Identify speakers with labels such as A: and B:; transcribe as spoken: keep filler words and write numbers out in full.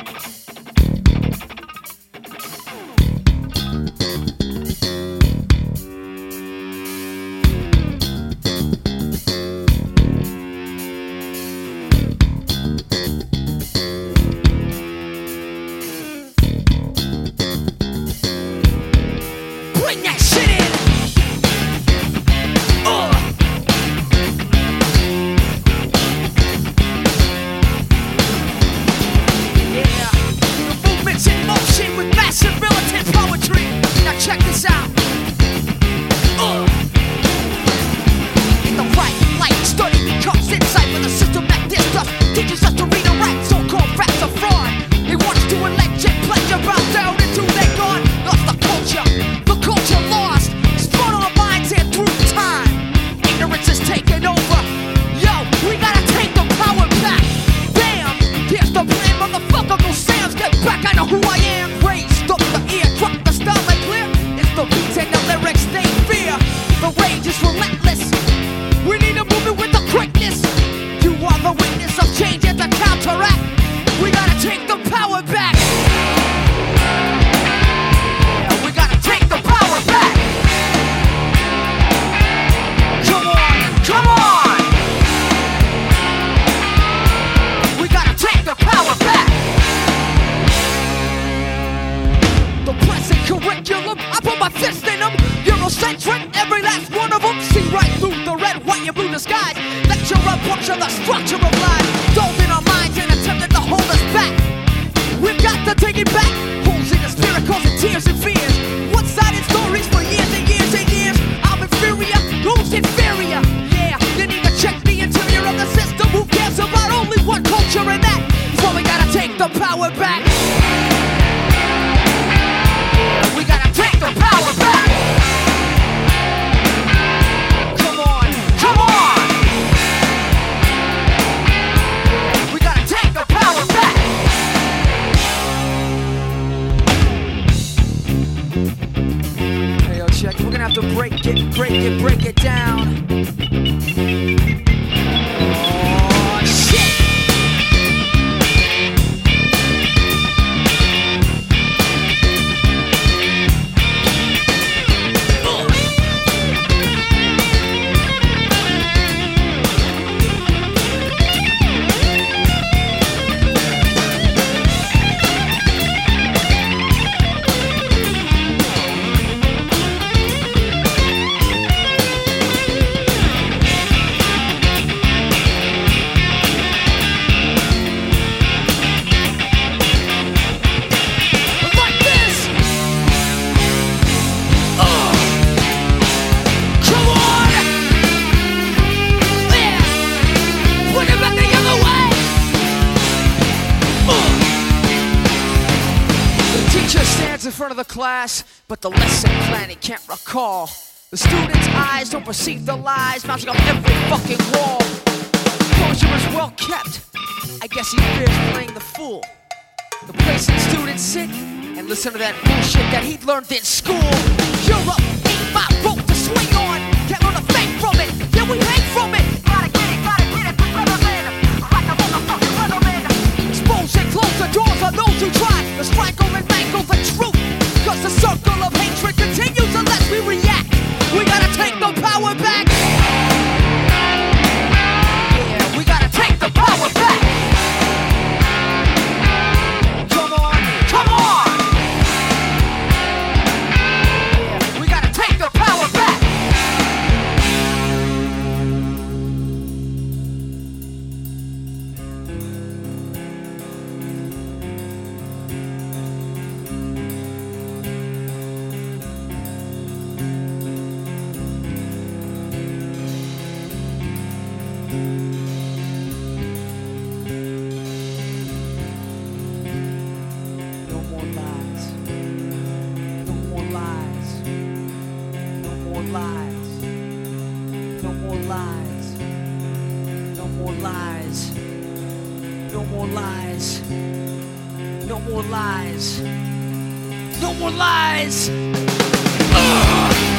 A: But the lesson plan he can't recall. The students' eyes don't perceive the lies mounting on every fucking wall. Closure is well kept. I guess he fears playing the fool. The place that students sit and listen to that bullshit that he'd learned in school. Europe ain't my rope to swing on. Can't learn a thing from it. Yeah, we hang from it. Gotta get it, gotta get it, the weatherman. Like a motherfucking weatherman. Expose and close the doors on those who try to strangle and mangle the truth. Cause the circle of hatred continues unless we react. We gotta take the power back. Yeah, we gotta take the power back. Come on, come on. Yeah, we gotta take the power back. No more lies. No more lies. Ugh.